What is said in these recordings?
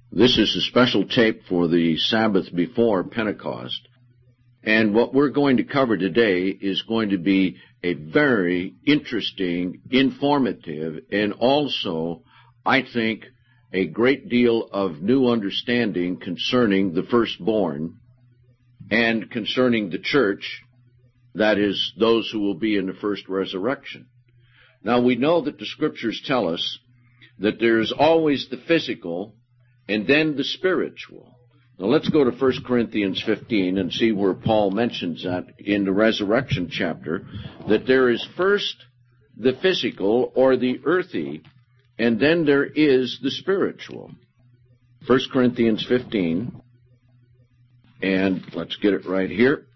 This is a special tape for the Sabbath before Pentecost. And what we're going to cover today is going to be a very interesting, informative, and also, I think, a great deal of new understanding concerning the firstborn and concerning the church, that is, those who will be in the first resurrection. Now, we know that the Scriptures tell us that there is always the physical and then the spiritual. Now, let's go to 1 Corinthians 15 and see where Paul mentions that in the resurrection chapter, that there is first the physical or the earthy, and then there is the spiritual. 1 Corinthians 15, and let's get it right here.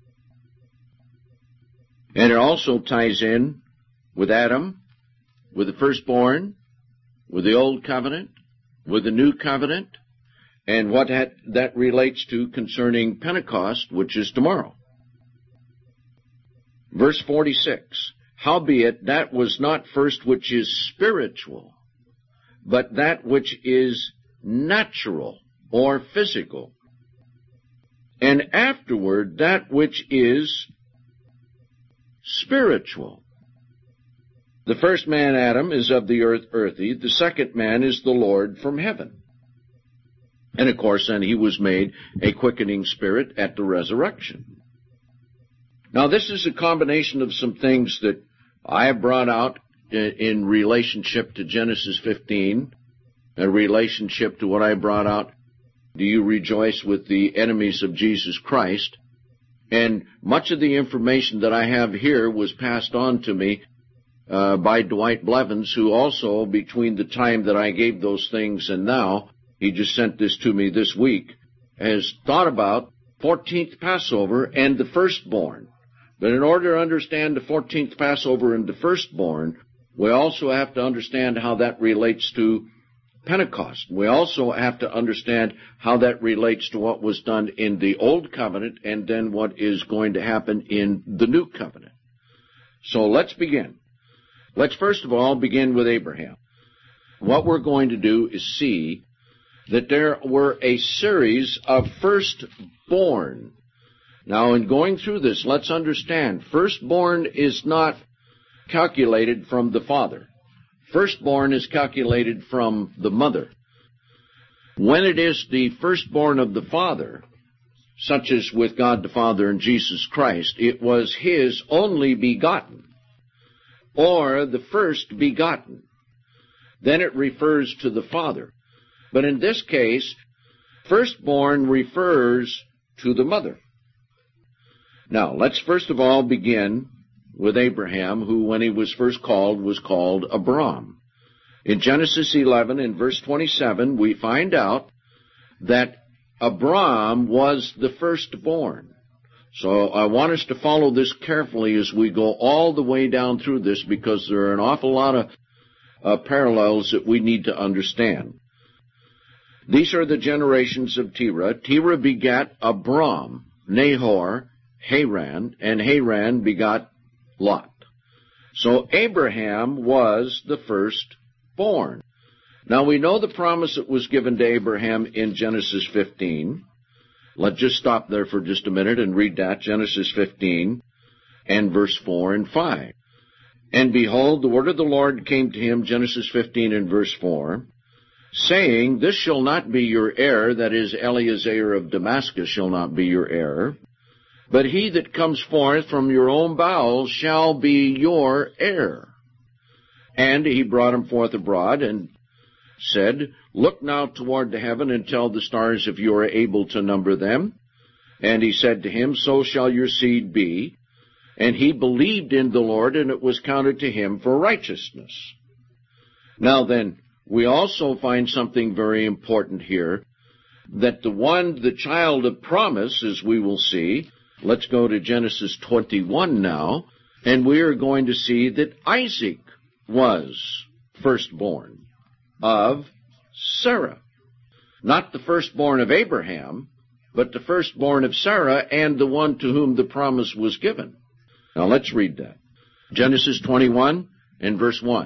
And it also ties in with Adam, with the firstborn, with the old covenant, with the new covenant, and what that relates to concerning Pentecost, which is tomorrow. Verse 46, howbeit that was not first which is spiritual, but that which is natural or physical, and afterward that which is spiritual. The first man, Adam, is of the earth earthy, the second man is the Lord from heaven. And of course, then he was made a quickening spirit at the resurrection. Now, this is a combination of some things that I have brought out in relationship to Genesis 15, a relationship to what I brought out, do you rejoice with the enemies of Jesus Christ? And much of the information that I have here was passed on to me by Dwight Blevins, who also, between the time that I gave those things and now, he just sent this to me this week, has thought about 14th Passover and the firstborn. But in order to understand the 14th Passover and the firstborn, we also have to understand how that relates to Pentecost. We also have to understand how that relates to what was done in the Old Covenant and then what is going to happen in the New Covenant. So let's begin. Let's first of all begin with Abraham. What we're going to do is see that there were a series of firstborn. Now, in going through this, let's understand, firstborn is not calculated from the father. Firstborn is calculated from the mother. When it is the firstborn of the father, such as with God the Father and Jesus Christ, it was his only begotten, or the first begotten. Then it refers to the father. But in this case, firstborn refers to the mother. Now, let's first of all begin with Abraham, who, when he was first called, was called Abram. In Genesis 11, in verse 27, we find out that Abram was the firstborn. So I want us to follow this carefully as we go all the way down through this, because there are an awful lot of parallels that we need to understand. These are the generations of Terah. Terah begat Abram, Nahor, Haran, and Haran begot Lot. So Abraham was the firstborn. Now we know the promise that was given to Abraham in Genesis 15. Let's just stop there for just a minute and read that, Genesis 15 and verse 4 and 5. And behold, the word of the Lord came to him, Genesis 15 and verse 4, saying, this shall not be your heir, that is, Eliezer of Damascus shall not be your heir, but he that comes forth from your own bowels shall be your heir. And he brought him forth abroad, and said, look now toward the heaven, and tell the stars if you are able to number them. And he said to him, so shall your seed be. And he believed in the Lord, and it was counted to him for righteousness. Now then, we also find something very important here, that the child of promise, as we will see, let's go to Genesis 21 now, and we are going to see that Isaac was firstborn of Sarah. Not the firstborn of Abraham, but the firstborn of Sarah, and the one to whom the promise was given. Now let's read that. Genesis 21 and verse 1.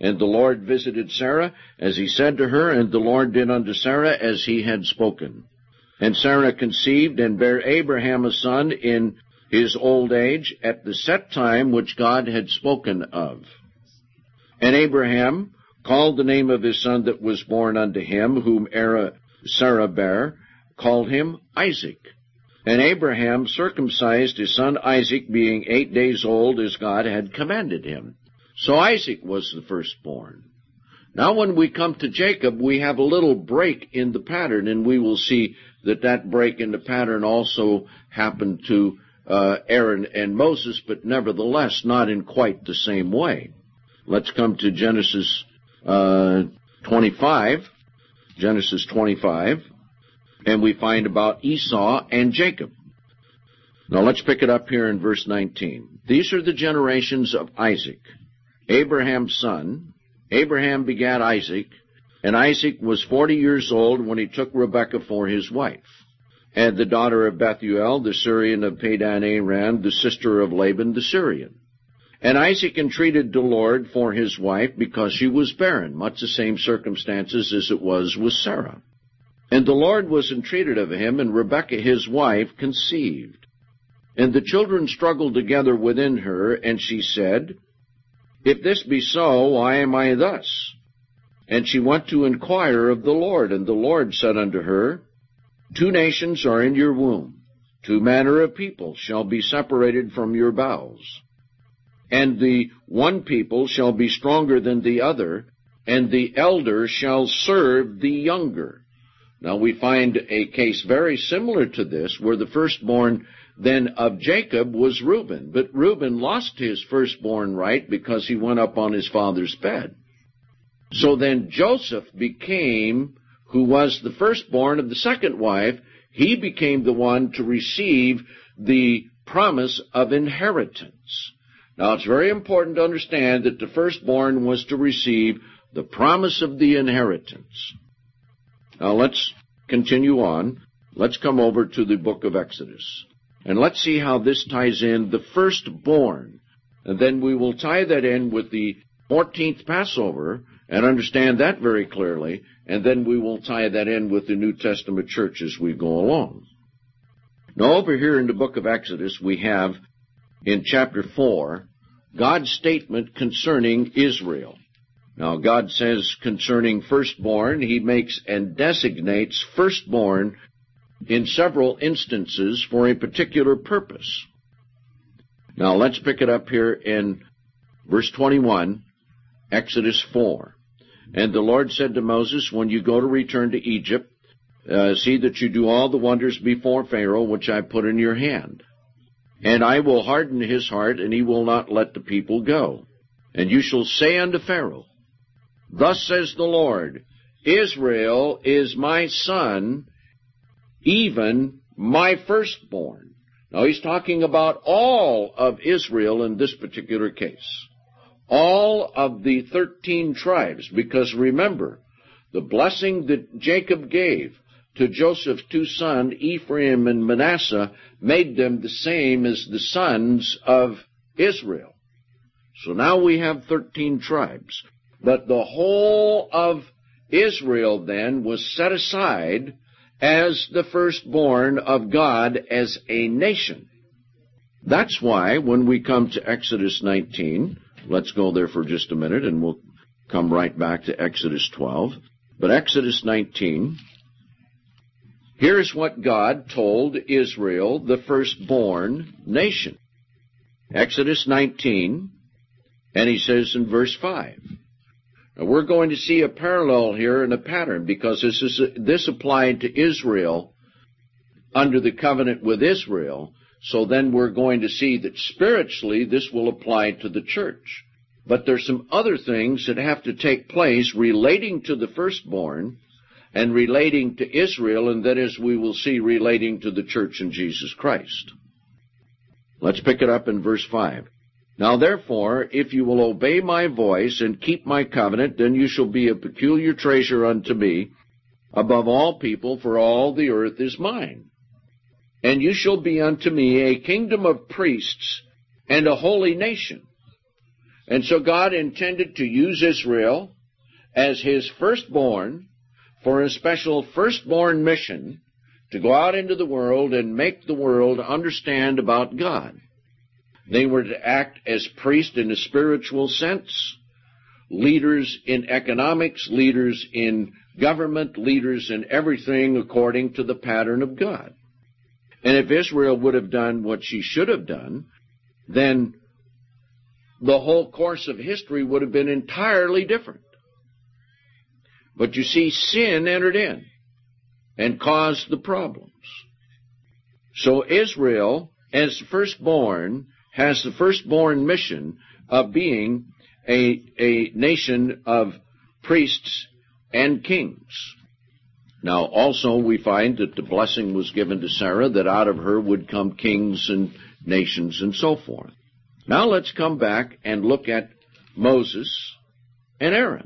And the Lord visited Sarah, as he said to her, and the Lord did unto Sarah as he had spoken. And Sarah conceived, and bare Abraham a son in his old age, at the set time which God had spoken of. And Abraham called the name of his son that was born unto him, whom Sarah bare, called him Isaac. And Abraham circumcised his son Isaac, being 8 days old, as God had commanded him. So Isaac was the firstborn. Now when we come to Jacob, we have a little break in the pattern, and we will see that break in the pattern also happened to Aaron and Moses, but nevertheless not in quite the same way. Let's come to Genesis 25. Genesis 25. And we find about Esau and Jacob. Now let's pick it up here in verse 19. These are the generations of Isaac, Abraham's son. Abraham begat Isaac, and Isaac was 40 years old when he took Rebekah for his wife, and the daughter of Bethuel, the Syrian of Padan Aram, the sister of Laban the Syrian. And Isaac entreated the Lord for his wife, because she was barren, much the same circumstances as it was with Sarah. And the Lord was entreated of him, and Rebekah his wife conceived. And the children struggled together within her, and she said, If this be so, why am I thus? And she went to inquire of the Lord, and the Lord said unto her, 2 nations are in your womb, 2 manner of people shall be separated from your bowels. And the one people shall be stronger than the other, and the elder shall serve the younger. Now we find a case very similar to this, where the firstborn then of Jacob was Reuben. But Reuben lost his firstborn right because he went up on his father's bed. So then Joseph became, who was the firstborn of the second wife, he became the one to receive the promise of inheritance. Now it's very important to understand that the firstborn was to receive the promise of the inheritance. Now let's continue on. Let's come over to the book of Exodus. And let's see how this ties in the firstborn. And then we will tie that in with the 14th Passover and understand that very clearly. And then we will tie that in with the New Testament church as we go along. Now over here in the book of Exodus, we have in chapter 4, God's statement concerning Israel. Now, God says concerning firstborn, he makes and designates firstborn in several instances for a particular purpose. Now, let's pick it up here in verse 21, Exodus 4. And the Lord said to Moses, when you go to return to Egypt, see that you do all the wonders before Pharaoh, which I put in your hand. And I will harden his heart, and he will not let the people go. And you shall say unto Pharaoh, Thus says the Lord, Israel is my son, even my firstborn. Now he's talking about all of Israel in this particular case. All of the 13 tribes, because remember, the blessing that Jacob gave to Joseph's 2 sons, Ephraim and Manasseh, made them the same as the sons of Israel. So now we have 13 tribes. But the whole of Israel then was set aside as the firstborn of God as a nation. That's why when we come to Exodus 19, let's go there for just a minute and we'll come right back to Exodus 12. But Exodus 19, here's what God told Israel, the firstborn nation. Exodus 19, and he says in verse 5. Now we're going to see a parallel here and a pattern, because this applied to Israel under the covenant with Israel. So then we're going to see that spiritually this will apply to the church. But there's some other things that have to take place relating to the firstborn and relating to Israel, and that is, we will see, relating to the church in Jesus Christ. Let's pick it up in verse 5. Now therefore, if you will obey my voice and keep my covenant, then you shall be a peculiar treasure unto me above all people, for all the earth is mine. And you shall be unto me a kingdom of priests and a holy nation. And so God intended to use Israel as his firstborn for a special firstborn mission to go out into the world and make the world understand about God. They were to act as priests in a spiritual sense, leaders in economics, leaders in government, leaders in everything according to the pattern of God. And if Israel would have done what she should have done, then the whole course of history would have been entirely different. But you see, sin entered in and caused the problems. So Israel, as firstborn, has the firstborn mission of being a nation of priests and kings. Now, also we find that the blessing was given to Sarah, that out of her would come kings and nations and so forth. Now let's come back and look at Moses and Aaron.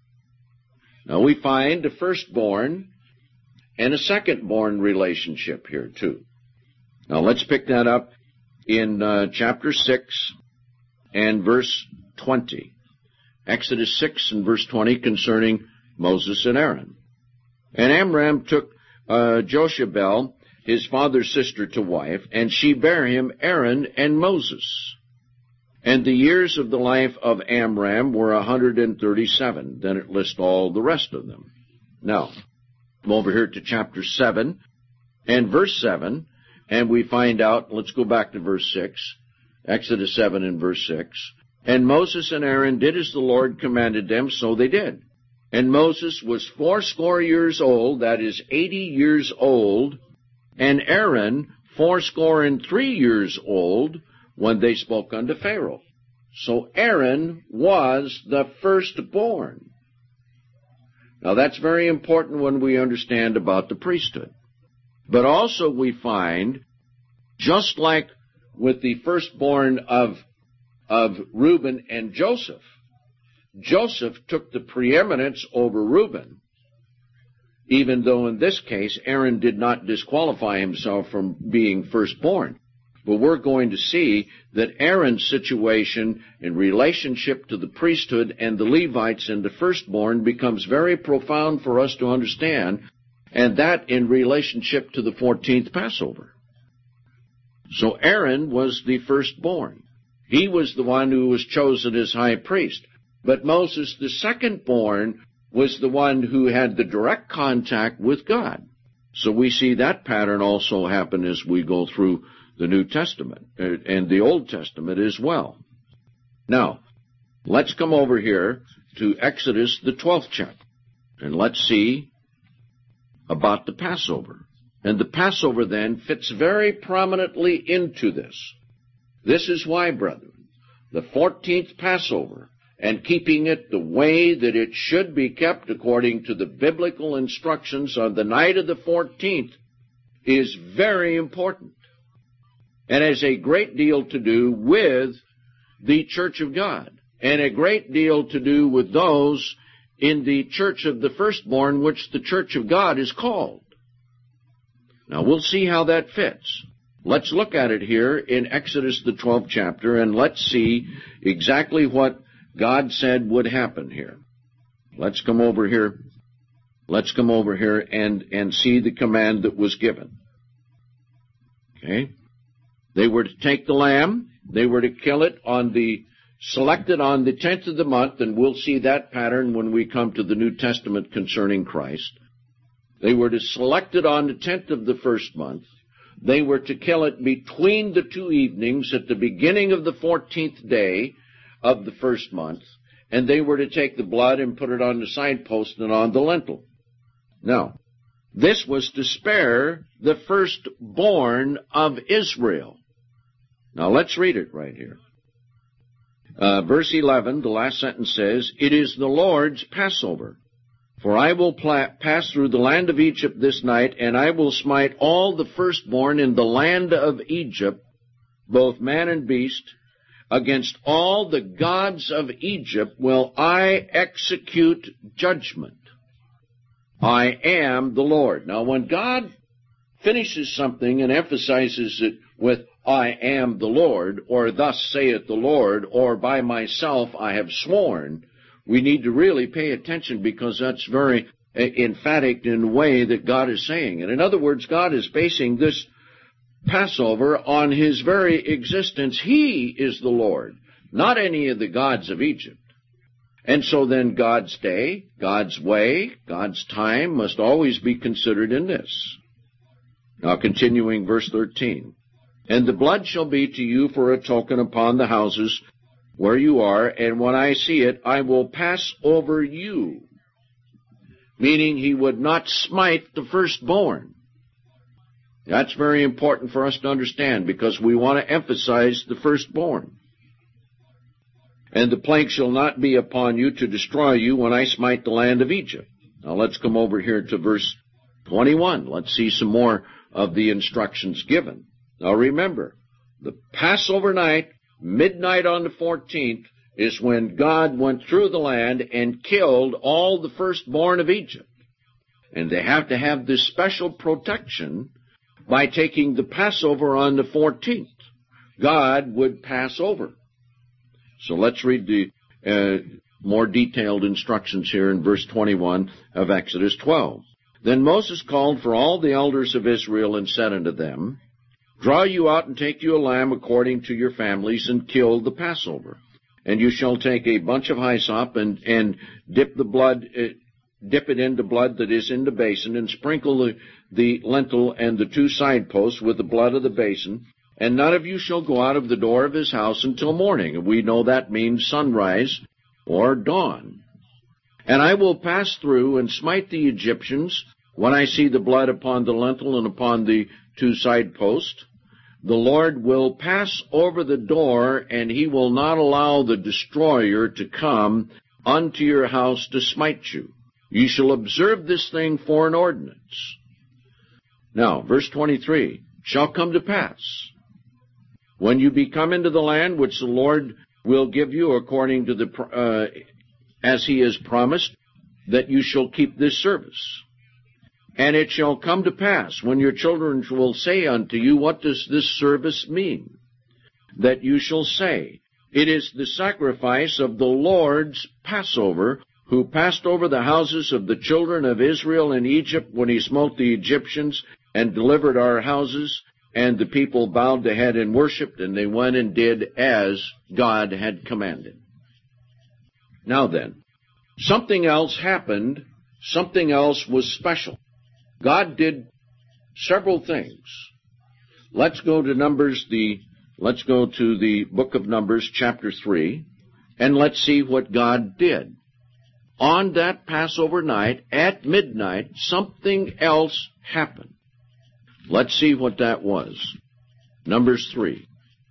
Now we find a firstborn and a secondborn relationship here too. Now let's pick that up in chapter 6 and verse 20. Exodus 6 and verse 20 concerning Moses and Aaron. And Amram took Jochebed, his father's sister, to wife, and she bare him Aaron and Moses. And the years of the life of Amram were 137. Then it lists all the rest of them. Now, come over here to chapter 7 and verse 7, and we find out, let's go back to verse 6, Exodus 7 and verse 6. And Moses and Aaron did as the Lord commanded them, so they did. And Moses was 80 years old, that is 80 years old, and Aaron 83 years old, when they spoke unto Pharaoh. So Aaron was the firstborn. Now that's very important when we understand about the priesthood. But also we find, just like with the firstborn of Reuben and Joseph, Joseph took the preeminence over Reuben, even though in this case Aaron did not disqualify himself from being firstborn. But we're going to see that Aaron's situation in relationship to the priesthood and the Levites and the firstborn becomes very profound for us to understand, and that in relationship to the 14th Passover. So Aaron was the firstborn. He was the one who was chosen as high priest. But Moses, the secondborn, was the one who had the direct contact with God. So we see that pattern also happen as we go through the New Testament and the Old Testament as well. Now, let's come over here to Exodus, the 12th chapter, and let's see about the Passover. And the Passover then fits very prominently into this. This is why, brethren, the 14th Passover, and keeping it the way that it should be kept according to the biblical instructions on the night of the 14th, is very important, and has a great deal to do with the Church of God, and a great deal to do with those in the Church of the Firstborn, which the Church of God is called. Now we'll see how that fits. Let's look at it here in Exodus, the 12th chapter, and let's see exactly what God said would happen here. Let's come over here. Let's come over here and see the command that was given. Okay? They were to take the lamb. They were to kill it selected on the 10th of the month, and we'll see that pattern when we come to the New Testament concerning Christ. They were to select it on the 10th of the first month. They were to kill it between the two evenings at the beginning of the 14th day of the first month, and they were to take the blood and put it on the sidepost and on the lintel. Now, this was to spare the firstborn of Israel. Now, let's read it right here. Verse 11, the last sentence says, "It is the Lord's Passover. For I will pass through the land of Egypt this night, and I will smite all the firstborn in the land of Egypt, both man and beast. Against all the gods of Egypt will I execute judgment. I am the Lord." Now, when God finishes something and emphasizes it with, I am the Lord, or thus saith the Lord, or by myself I have sworn, we need to really pay attention, because that's very emphatic in the way that God is saying it. In other words, God is basing this Passover on His very existence. He is the Lord, not any of the gods of Egypt. And so then God's day, God's way, God's time must always be considered in this. Now continuing verse 13. And the blood shall be to you for a token upon the houses where you are, and when I see it, I will pass over you. Meaning He would not smite the firstborn. That's very important for us to understand, because we want to emphasize the firstborn. And the plague shall not be upon you to destroy you when I smite the land of Egypt. Now let's come over here to verse 21. Let's see some more of the instructions given. Now remember, the Passover night, midnight on the 14th, is when God went through the land and killed all the firstborn of Egypt. And they have to have this special protection by taking the Passover on the 14th. God would pass over. So let's read the more detailed instructions here in verse 21 of Exodus 12. Then Moses called for all the elders of Israel and said unto them, Draw you out and take you a lamb according to your families, and kill the Passover. And you shall take a bunch of hyssop and dip it into blood that is in the basin, and sprinkle the lintel and the two side posts with the blood of the basin. And none of you shall go out of the door of his house until morning. And we know that means sunrise or dawn. And I will pass through and smite the Egyptians when I see the blood upon the lintel and upon the two side posts. The Lord will pass over the door, and He will not allow the destroyer to come unto your house to smite you. You shall observe this thing for an ordinance. Now, verse 23, shall come to pass, when you be come into the land which the Lord will give you according to as He has promised, that you shall keep this service. And it shall come to pass, when your children will say unto you, What does this service mean? That you shall say, It is the sacrifice of the Lord's Passover, who passed over the houses of the children of Israel in Egypt when He smote the Egyptians and delivered our houses. And the people bowed their head and worshipped, and they went and did as God had commanded. Now then, something else happened. Something else was special. God did several things. Let's go to the book of Numbers, chapter 3, and let's see what God did. On that Passover night, at midnight, something else happened. Let's see what that was. Numbers 3.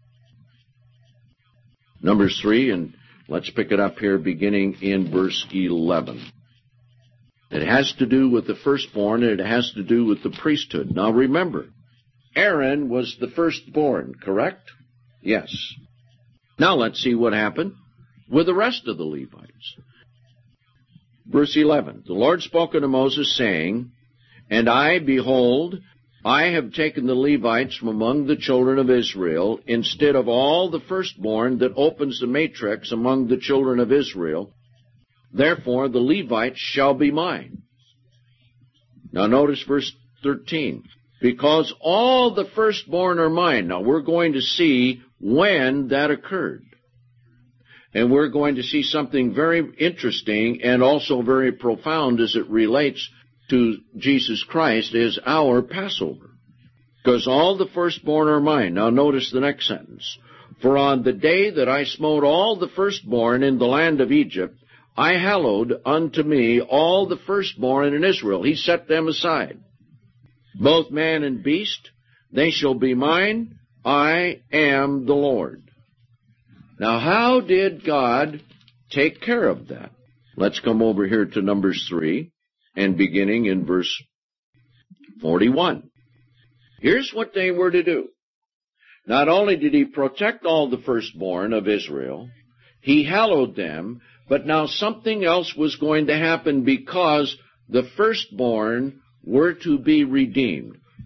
Numbers 3, and let's pick it up here beginning in verse 11. It has to do with the firstborn, and it has to do with the priesthood. Now remember, Aaron was the firstborn, correct? Yes. Now let's see what happened with the rest of the Levites. Verse 11, the Lord spoke unto Moses, saying, And I, behold, I have taken the Levites from among the children of Israel, instead of all the firstborn that opens the matrix among the children of Israel. Therefore the Levites shall be mine. Now notice verse 13. Because all the firstborn are mine. Now we're going to see when that occurred. And we're going to see something very interesting and also very profound as it relates to Jesus Christ as our Passover. Because all the firstborn are mine. Now notice the next sentence. For on the day that I smote all the firstborn in the land of Egypt, I hallowed unto me all the firstborn in Israel. He set them aside. Both man and beast, they shall be mine. I am the Lord. Now, how did God take care of that? Let's come over here to Numbers 3 and beginning in verse 41. Here's what they were to do. Not only did He protect all the firstborn of Israel, He hallowed them, but now something else was going to happen because the firstborn were to be redeemed.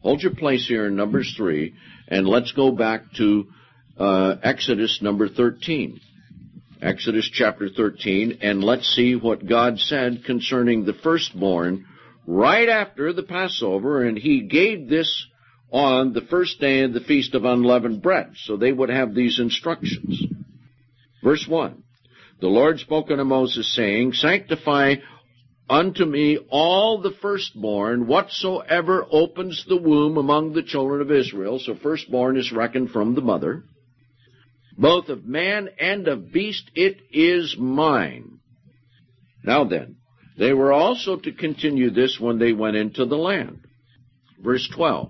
Hold your place here in Numbers 3, and let's go back to Exodus number 13. Exodus chapter 13, and let's see what God said concerning the firstborn right after the Passover, and he gave this on the first day of the Feast of Unleavened Bread. So they would have these instructions. Verse 1, the Lord spoke unto Moses, saying, Sanctify unto me all the firstborn, whatsoever opens the womb among the children of Israel. So firstborn is reckoned from the mother. Both of man and of beast, it is mine. Now then, they were also to continue this when they went into the land. Verse 12,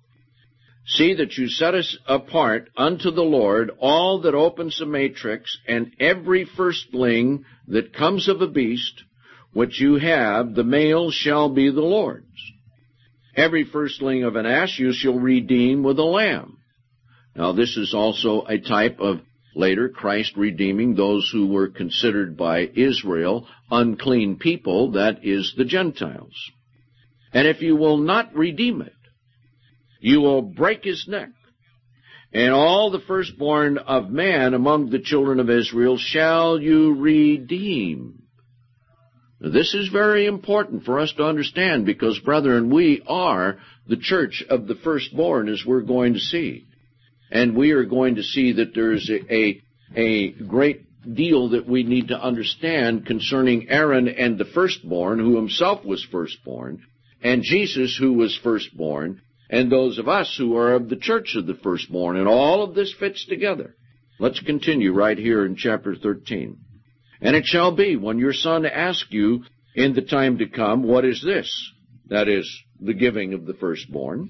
see that you set us apart unto the Lord all that opens the matrix, and every firstling that comes of a beast, which you have, the male shall be the Lord's. Every firstling of an ass you shall redeem with a lamb. Now this is also a type of later Christ redeeming those who were considered by Israel unclean people, that is the Gentiles. And if you will not redeem it, you will break his neck. And all the firstborn of man among the children of Israel shall you redeem. Now, this is very important for us to understand because, brethren, we are the church of the firstborn, as we're going to see. And we are going to see that there is a great deal that we need to understand concerning Aaron and the firstborn, who himself was firstborn, and Jesus, who was firstborn, and those of us who are of the church of the firstborn. And all of this fits together. Let's continue right here in chapter 13. And it shall be, when your son asks you in the time to come, what is this? That is, the giving of the firstborn.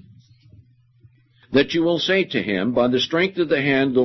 That you will say to him, by the strength of the hand, the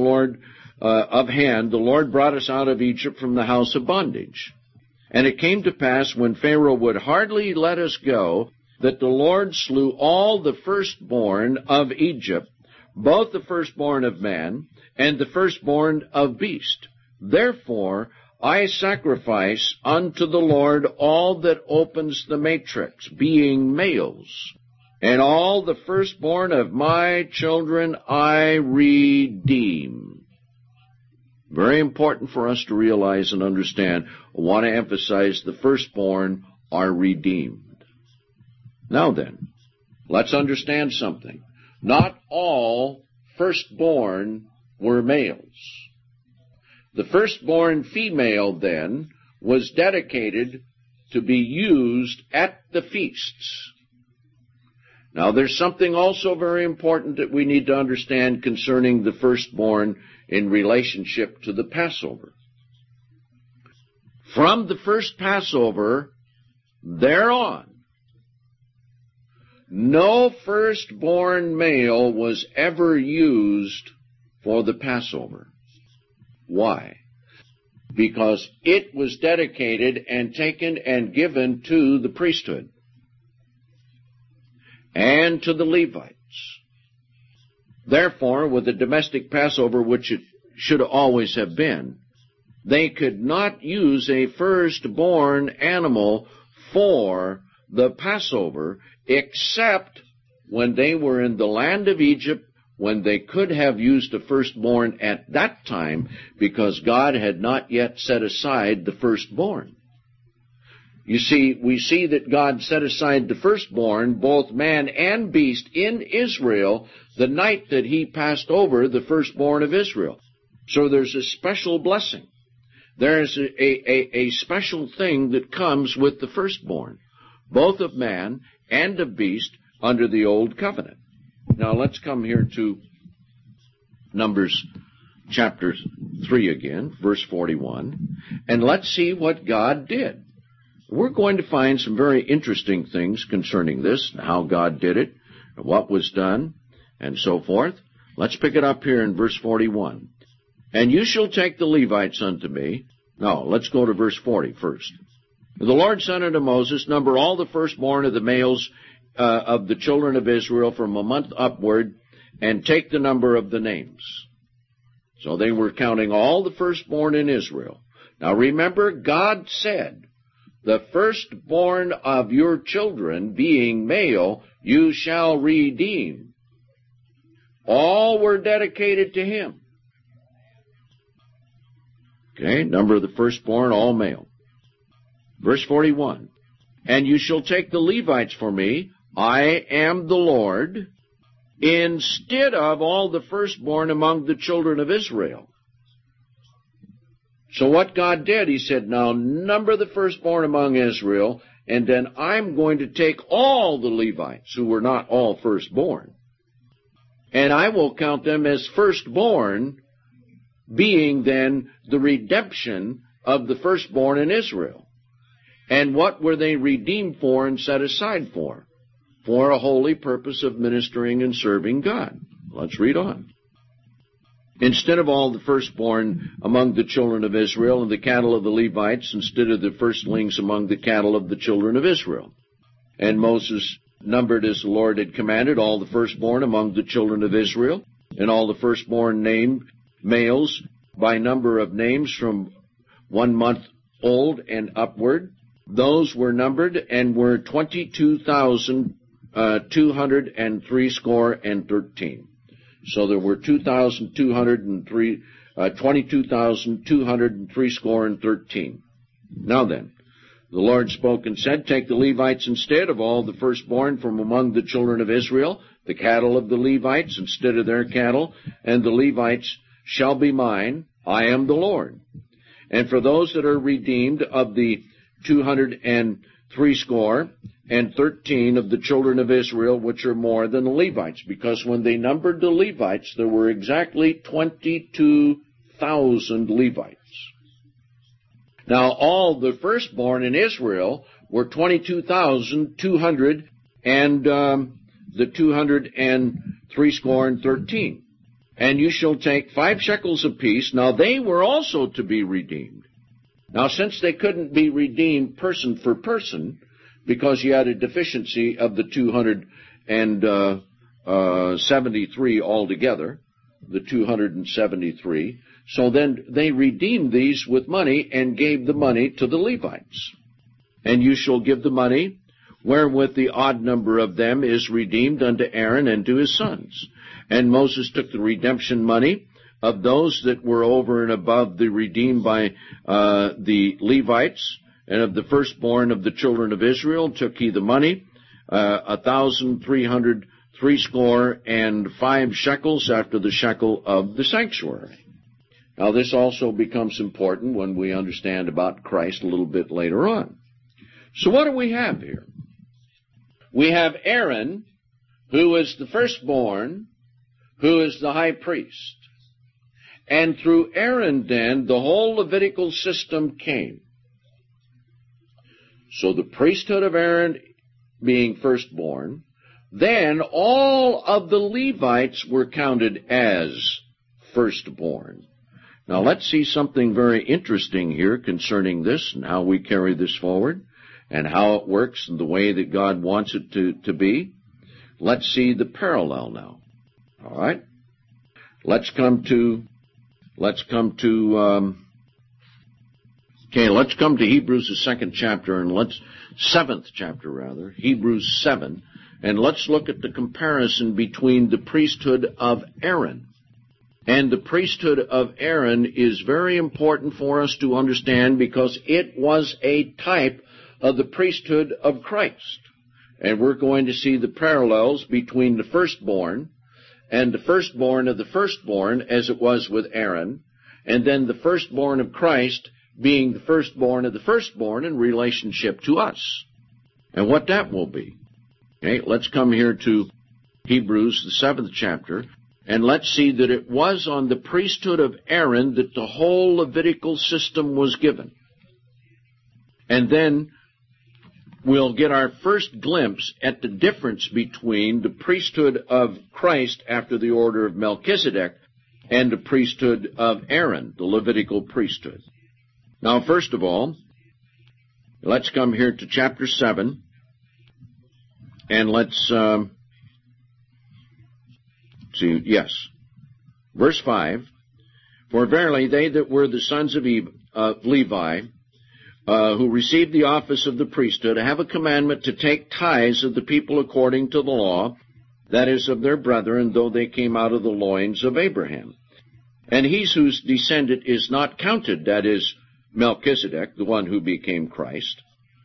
Lord brought us out of Egypt from the house of bondage. And it came to pass, when Pharaoh would hardly let us go, that the Lord slew all the firstborn of Egypt, both the firstborn of man and the firstborn of beast. Therefore I sacrifice unto the Lord all that opens the matrix, being males. And all the firstborn of my children I redeem. Very important for us to realize and understand. I want to emphasize the firstborn are redeemed. Now then, let's understand something. Not all firstborn were males. The firstborn female, then, was dedicated to be used at the feasts. Now, there's something also very important that we need to understand concerning the firstborn in relationship to the Passover. From the first Passover thereon, no firstborn male was ever used for the Passover. Why? Because it was dedicated and taken and given to the priesthood and to the Levites. Therefore, with the domestic Passover, which it should always have been, they could not use a firstborn animal for the Passover, except when they were in the land of Egypt, when they could have used a firstborn at that time, because God had not yet set aside the firstborn. You see, we see that God set aside the firstborn, both man and beast, in Israel the night that he passed over the firstborn of Israel. So there's a special blessing. There's a special thing that comes with the firstborn, both of man and of beast, under the old covenant. Now let's come here to Numbers chapter 3 again, verse 41, and let's see what God did. We're going to find some very interesting things concerning this, and how God did it, and what was done, and so forth. Let's pick it up here in verse 41. And you shall take the Levites unto me. No, let's go to verse 40 first. The Lord said unto Moses, number all the firstborn of the males of the children of Israel from a month upward, and take the number of the names. So they were counting all the firstborn in Israel. Now remember, God said the firstborn of your children, being male, you shall redeem. All were dedicated to him. Okay, number of the firstborn, all male. Verse 41, and you shall take the Levites for me, I am the Lord, instead of all the firstborn among the children of Israel. So what God did, he said, now number the firstborn among Israel, and then I'm going to take all the Levites, who were not all firstborn, and I will count them as firstborn, being then the redemption of the firstborn in Israel. And what were they redeemed for and set aside for? For a holy purpose of ministering and serving God. Let's read on. Instead of all the firstborn among the children of Israel and the cattle of the Levites, instead of the firstlings among the cattle of the children of Israel. And Moses numbered as the Lord had commanded all the firstborn among the children of Israel, and all the firstborn named males by number of names from 1 month old and upward. Those were numbered and were 22,203 score and 13. So there were 22,203 score and 13. Now then, the Lord spoke and said, take the Levites instead of all the firstborn from among the children of Israel, the cattle of the Levites instead of their cattle, and the Levites shall be mine. I am the Lord. And for those that are redeemed of the 203 score and 13 of the children of Israel, which are more than the Levites, because when they numbered the Levites, there were exactly 22,000 Levites. Now, all the firstborn in Israel were 22,200 and the 203 score and 13. And you shall take 5 shekels apiece. Now, they were also to be redeemed. Now, since they couldn't be redeemed person for person, because you had a deficiency of the 273 altogether, the 273, so then they redeemed these with money and gave the money to the Levites. And you shall give the money wherewith the odd number of them is redeemed unto Aaron and to his sons. And Moses took the redemption money of those that were over and above the redeemed by the Levites, and of the firstborn of the children of Israel took he the money, 1,303 score and 5 shekels after the shekel of the sanctuary. Now this also becomes important when we understand about Christ a little bit later on. So what do we have here? We have Aaron, who is the firstborn, who is the high priest. And through Aaron, then, the whole Levitical system came. So the priesthood of Aaron being firstborn, then all of the Levites were counted as firstborn. Now let's see something very interesting here concerning this and how we carry this forward and how it works and the way that God wants it to be. Let's see the parallel now. All right? Let's come to Hebrews, the 2nd chapter, and 7th chapter rather, Hebrews 7, and let's look at the comparison between the priesthood of Aaron. And the priesthood of Aaron is very important for us to understand because it was a type of the priesthood of Christ. And we're going to see the parallels between the firstborn and the firstborn of the firstborn, as it was with Aaron, and then the firstborn of Christ being the firstborn of the firstborn in relationship to us, and what that will be. Okay, let's come here to Hebrews, the 7th chapter, and let's see that it was on the priesthood of Aaron that the whole Levitical system was given. And then we'll get our first glimpse at the difference between the priesthood of Christ after the order of Melchizedek and the priesthood of Aaron, the Levitical priesthood. Now, first of all, let's come here to chapter 7, and let's see, yes, verse 5, For verily they that were the sons of Levi who received the office of the priesthood, have a commandment to take tithes of the people according to the law, that is, of their brethren, though they came out of the loins of Abraham. And he whose descendant is not counted, that is, Melchizedek, the one who became Christ,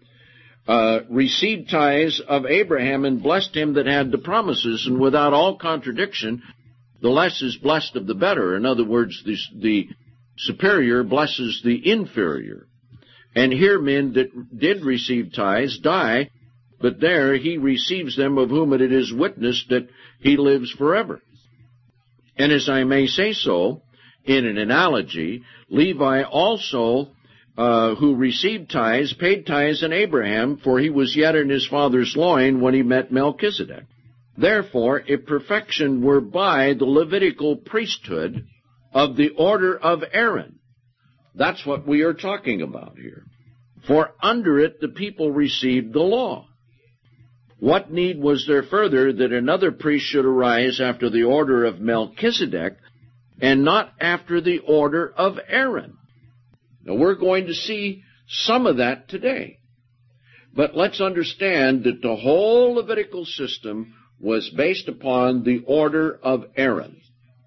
received tithes of Abraham and blessed him that had the promises, and without all contradiction, the less is blessed of the better. In other words, the superior blesses the inferior. And here men that did receive tithes die, but there he receives them of whom it is witnessed that he lives forever. And as I may say so, in an analogy, Levi also, who received tithes, paid tithes in Abraham, for he was yet in his father's loin when he met Melchizedek. Therefore, if perfection were by the Levitical priesthood of the order of Aaron, that's what we are talking about here. For under it the people received the law. What need was there further that another priest should arise after the order of Melchizedek and not after the order of Aaron? Now we're going to see some of that today. But let's understand that the whole Levitical system was based upon the order of Aaron.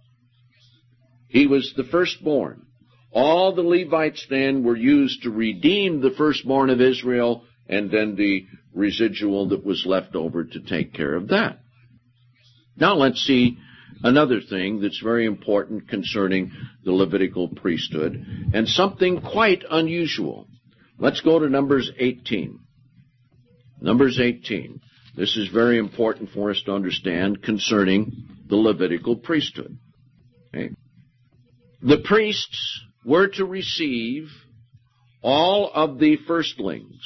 He was the firstborn. All the Levites then were used to redeem the firstborn of Israel, and then the residual that was left over to take care of that. Now let's see another thing that's very important concerning the Levitical priesthood, and something quite unusual. Let's go to Numbers 18. Numbers 18. This is very important for us to understand concerning the Levitical priesthood. Okay. The priests were to receive all of the firstlings.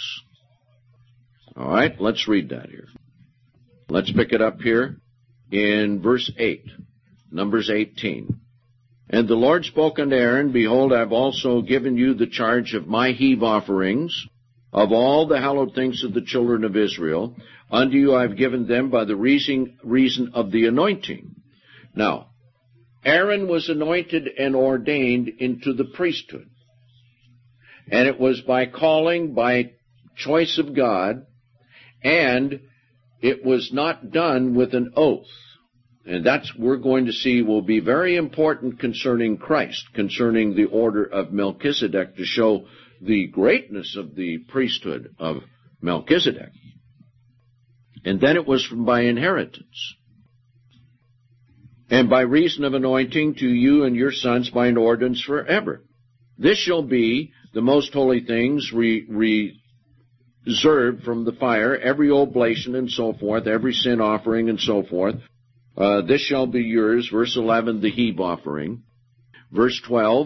All right, let's read that here. Let's pick it up here in verse 8, Numbers 18. And the Lord spoke unto Aaron, Behold, I have also given you the charge of my heave offerings, of all the hallowed things of the children of Israel. Unto you I have given them by the reason of the anointing. Now, Aaron was anointed and ordained into the priesthood. And it was by calling, by choice of God, and it was not done with an oath. And that's, we're going to see, will be very important concerning Christ, concerning the order of Melchizedek, to show the greatness of the priesthood of Melchizedek. And then it was by inheritance. And by reason of anointing to you and your sons by an ordinance forever. This shall be the most holy things reserved from the fire, every oblation and so forth, every sin offering and so forth. This shall be yours. Verse 11, the heave offering. Verse 12,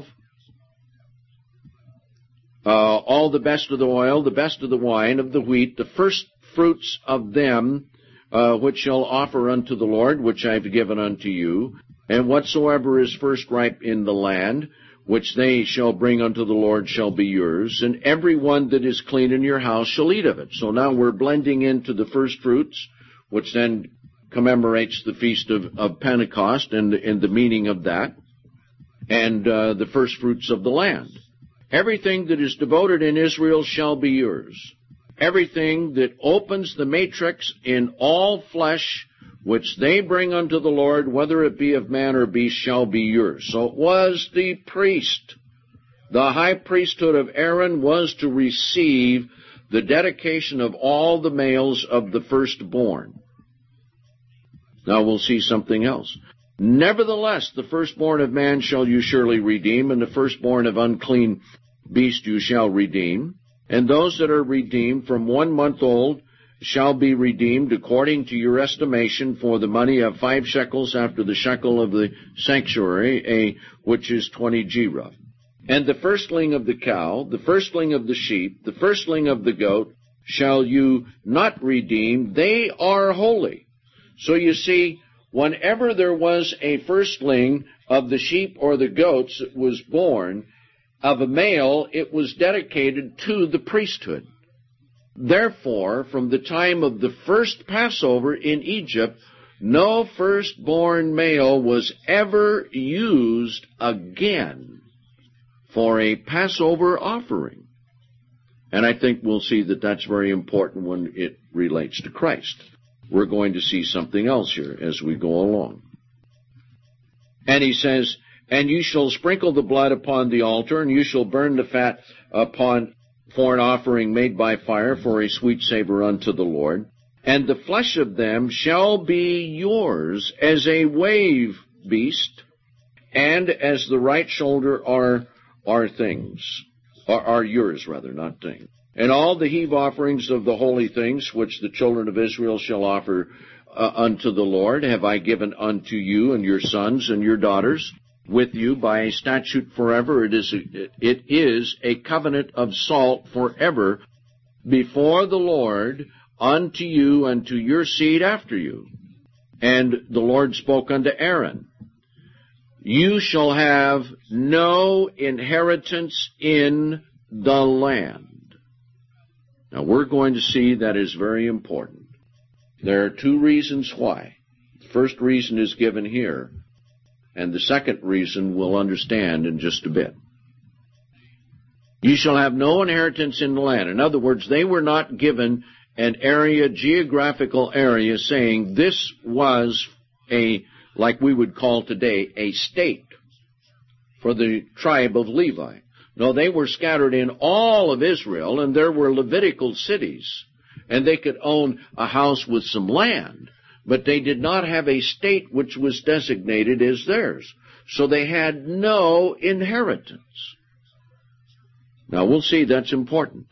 all the best of the oil, the best of the wine, of the wheat, the first fruits of them, which shall offer unto the Lord, which I have given unto you, and whatsoever is first ripe in the land, which they shall bring unto the Lord, shall be yours, and every one that is clean in your house shall eat of it. So now we're blending into the first fruits, which then commemorates the feast of Pentecost and the meaning of that, and the first fruits of the land. Everything that is devoted in Israel shall be yours. Everything that opens the matrix in all flesh, which they bring unto the Lord, whether it be of man or beast, shall be yours. So it was the priest. The high priesthood of Aaron was to receive the dedication of all the males of the firstborn. Now we'll see something else. Nevertheless, the firstborn of man shall you surely redeem, and the firstborn of unclean beast you shall redeem. And those that are redeemed from 1 month old shall be redeemed according to your estimation for the money of 5 shekels after the shekel of the sanctuary, which is 20 gerah. And the firstling of the cow, the firstling of the sheep, the firstling of the goat shall you not redeem. They are holy. So you see, whenever there was a firstling of the sheep or the goats that was born, of a male, it was dedicated to the priesthood. Therefore, from the time of the first Passover in Egypt, no firstborn male was ever used again for a Passover offering. And I think we'll see that that's very important when it relates to Christ. We're going to see something else here as we go along. And he says, and you shall sprinkle the blood upon the altar, and you shall burn the fat for an offering made by fire for a sweet savor unto the Lord. And the flesh of them shall be yours as a wave beast, and as the right shoulder are things, are yours rather, not things. And all the heave offerings of the holy things which the children of Israel shall offer unto the Lord have I given unto you and your sons and your daughters with you by a statute forever. It is a covenant of salt forever before the Lord unto you and to your seed after you. And the Lord spoke unto Aaron, you shall have no inheritance in the land. Now we're going to see that is very important. There are two reasons why. The first reason is given here, and the second reason we'll understand in just a bit. You shall have no inheritance in the land. In other words, they were not given an area, geographical area, saying this was like we would call today, a state for the tribe of Levi. No, they were scattered in all of Israel, and there were Levitical cities, and they could own a house with some land, but they did not have a state which was designated as theirs. So they had no inheritance. Now we'll see that's important.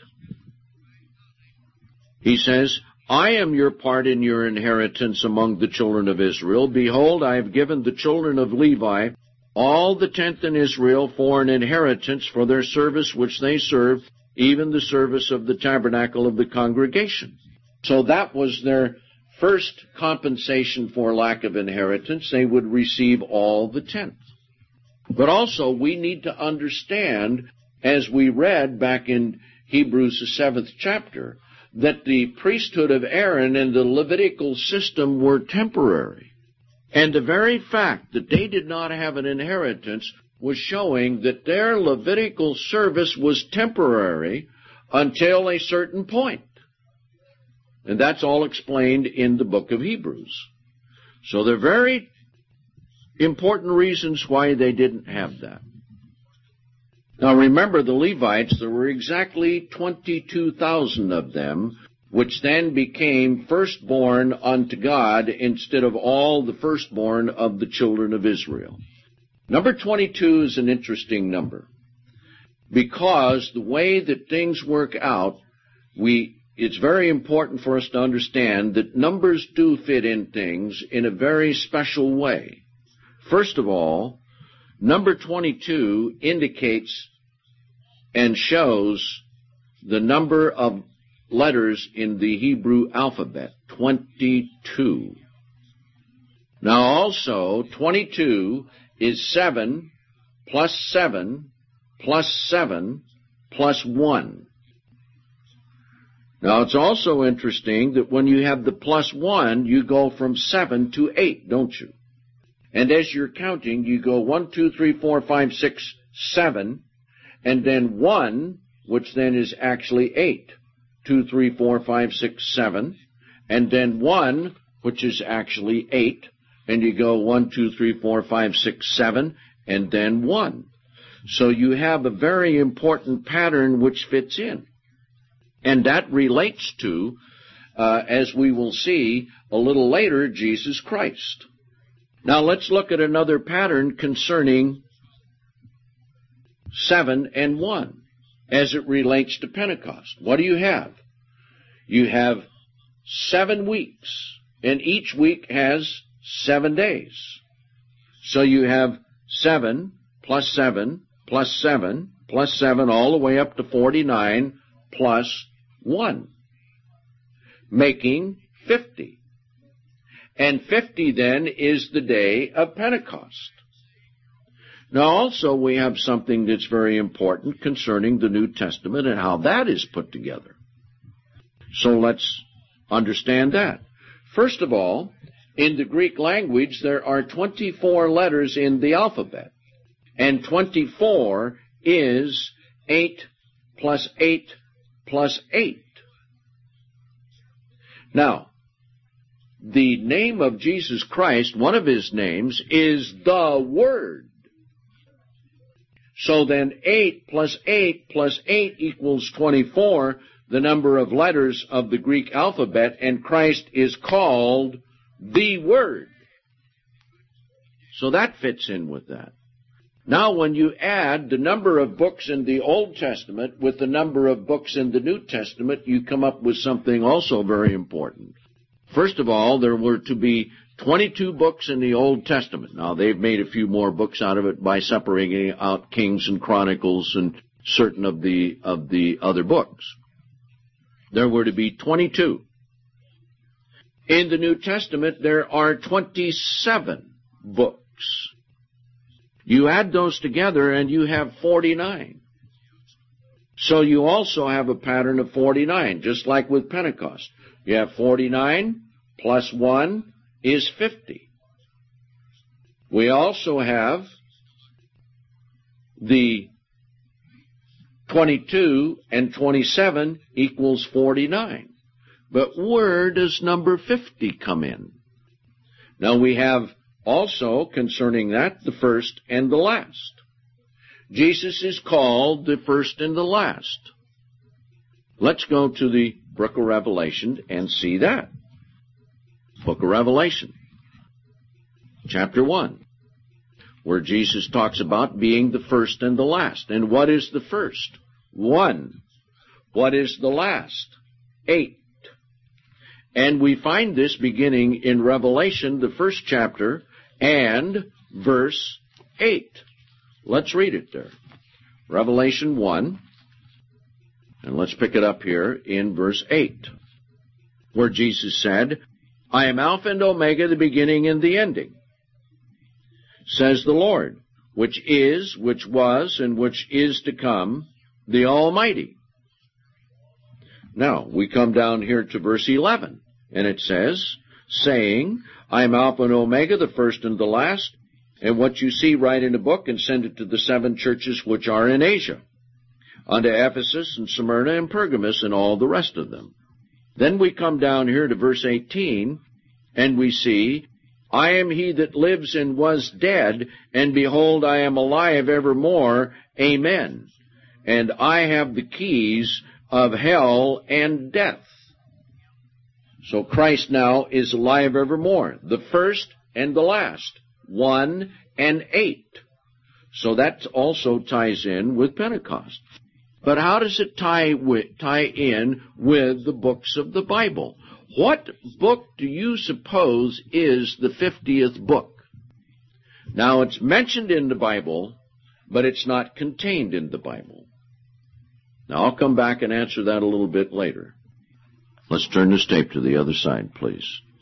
He says, I am your part in your inheritance among the children of Israel. Behold, I have given the children of Levi all the tenth in Israel for an inheritance for their service which they serve, even the service of the tabernacle of the congregation. So that was their first compensation for lack of inheritance. They would receive all the tenth. But also we need to understand, as we read back in Hebrews the 7th chapter, that the priesthood of Aaron and the Levitical system were temporary. And the very fact that they did not have an inheritance was showing that their Levitical service was temporary until a certain point. And that's all explained in the book of Hebrews. So there are very important reasons why they didn't have that. Now remember, the Levites, there were exactly 22,000 of them, which then became firstborn unto God instead of all the firstborn of the children of Israel. Number 22 is an interesting number, because the way that things work out, it's very important for us to understand that numbers do fit in things in a very special way. First of all, number 22 indicates and shows the number of letters in the Hebrew alphabet, 22. Now also, 22 is 7 plus 7 plus 7 plus 1. Now it's also interesting that when you have the plus 1, you go from 7 to 8, don't you? And as you're counting, you go 1, 2, 3, 4, 5, 6, 7, and then 1, which then is actually 8. 2, 3, 4, 5, 6, 7, and then 1, which is actually 8, and you go 1, 2, 3, 4, 5, 6, 7, and then 1. So you have a very important pattern which fits in. And that relates to, as we will see a little later, Jesus Christ. Now let's look at another pattern concerning 7 and 1 as it relates to Pentecost. What do you have? You have 7 weeks, and each week has 7 days. So you have 7 plus 7 plus 7 plus 7 all the way up to 49 plus 1, making 50. And 50 then is the day of Pentecost. Now also we have something that's very important concerning the New Testament and how that is put together. So let's understand that. First of all, in the Greek language there are 24 letters in the alphabet. And 24 is 8 plus 8 plus 8. Now, the name of Jesus Christ, one of his names, is the Word. So then 8 plus 8 plus 8 equals 24, the number of letters of the Greek alphabet, and Christ is called the Word. So that fits in with that. Now when you add the number of books in the Old Testament with the number of books in the New Testament, you come up with something also very important. First of all, there were to be 22 books in the Old Testament. Now, they've made a few more books out of it by separating out Kings and Chronicles and certain of the other books. There were to be 22. In the New Testament, there are 27 books. You add those together and you have 49. So you also have a pattern of 49, just like with Pentecost. You have 49 plus 1 is 50. We also have the 22 and 27 equals 49. But where does number 50 come in? Now we have also, concerning that, the first and the last. Jesus is called the first and the last. Let's go to the book of Revelation and see that. Book of Revelation, chapter 1, where Jesus talks about being the first and the last. And what is the first? 1. What is the last? 8. And we find this beginning in Revelation, the first chapter, and verse 8. Let's read it there. Revelation 1, and let's pick it up here in verse 8, where Jesus said, I am Alpha and Omega, the beginning and the ending, says the Lord, which is, which was, and which is to come, the Almighty. Now, we come down here to verse 11, and it says, saying, I am Alpha and Omega, the first and the last, and what you see write in a book and send it to the 7 churches which are in Asia, unto Ephesus and Smyrna and Pergamos and all the rest of them. Then we come down here to verse 18, and we see, I am he that lives and was dead, and behold, I am alive evermore. Amen. And I have the keys of hell and death. So Christ now is alive evermore, the first and the last, 1 and 8. So that also ties in with Pentecost. But how does it tie in with the books of the Bible? What book do you suppose is the 50th book? Now, it's mentioned in the Bible, but it's not contained in the Bible. Now, I'll come back and answer that a little bit later. Let's turn this tape to the other side, please.